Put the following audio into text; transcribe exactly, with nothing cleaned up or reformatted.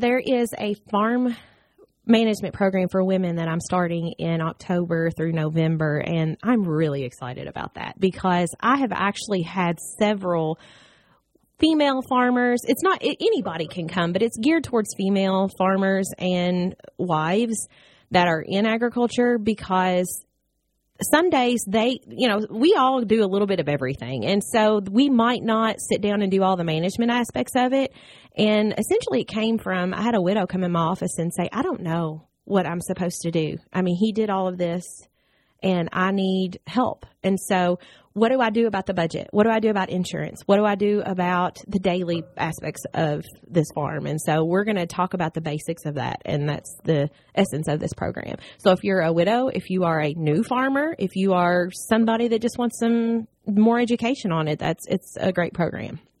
there is a farm management program for women that I'm starting in October through November, and I'm really excited about that because I have actually had several female farmers. It's not anybody can come, but it's geared towards female farmers and wives that are in agriculture, because some days they, you know, we all do a little bit of everything. And so we might not sit down and do all the management aspects of it. And essentially it came from, I had a widow come in my office and say, I don't know what I'm supposed to do. I mean, he did all of this and I need help. And so what do I do about the budget? What do I do about insurance? What do I do about the daily aspects of this farm? And so we're going to talk about the basics of that. And that's the essence of this program. So if you're a widow, if you are a new farmer, if you are somebody that just wants some more education on it, that's, it's a great program.